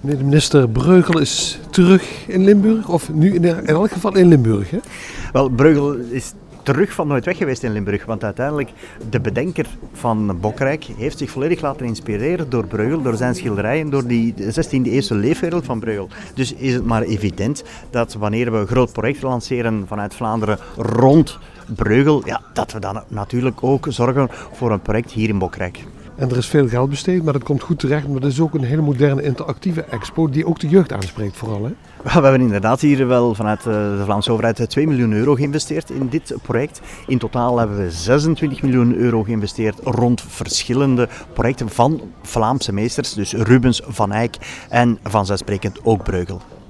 Meneer de minister, Breugel is terug in Limburg, of nu in elk geval in Limburg, hè? Wel, Breugel is terug van nooit weg geweest in Limburg, want uiteindelijk de bedenker van Bokrijk heeft zich volledig laten inspireren door Breugel, door zijn schilderijen, door die 16e-eeuwse leefwereld van Breugel. Dus is het maar evident dat wanneer we een groot project lanceren vanuit Vlaanderen rond Breugel, ja, dat we dan natuurlijk ook zorgen voor een project hier in Bokrijk. En er is veel geld besteed, maar dat komt goed terecht. Maar het is ook een hele moderne interactieve expo die ook de jeugd aanspreekt vooral, hè? We hebben inderdaad hier wel vanuit de Vlaamse overheid 2 miljoen euro geïnvesteerd in dit project. In totaal hebben we 26 miljoen euro geïnvesteerd rond verschillende projecten van Vlaamse meesters. Dus Rubens, Van Eyck en vanzelfsprekend ook Breugel.